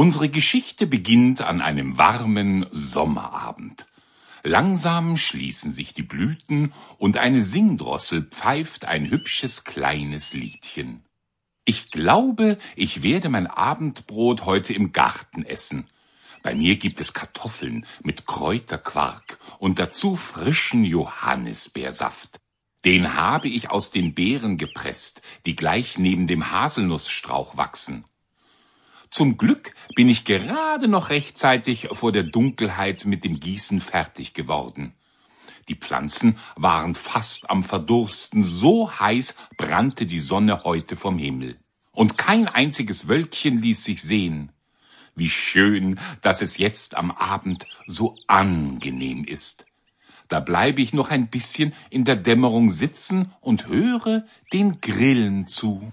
Unsere Geschichte beginnt an einem warmen Sommerabend. Langsam schließen sich die Blüten und eine Singdrossel pfeift ein hübsches kleines Liedchen. Ich glaube, ich werde mein Abendbrot heute im Garten essen. Bei mir gibt es Kartoffeln mit Kräuterquark und dazu frischen Johannisbeersaft. Den habe ich aus den Beeren gepresst, die gleich neben dem Haselnussstrauch wachsen. Zum Glück bin ich gerade noch rechtzeitig vor der Dunkelheit mit dem Gießen fertig geworden. Die Pflanzen waren fast am Verdursten, so heiß brannte die Sonne heute vom Himmel. Und kein einziges Wölkchen ließ sich sehen. Wie schön, dass es jetzt am Abend so angenehm ist. Da bleibe ich noch ein bisschen in der Dämmerung sitzen und höre den Grillen zu.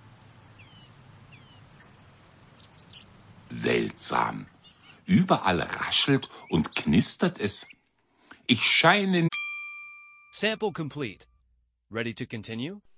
Seltsam. Überall raschelt und knistert es. Ich scheine... Sample complete. Ready to continue?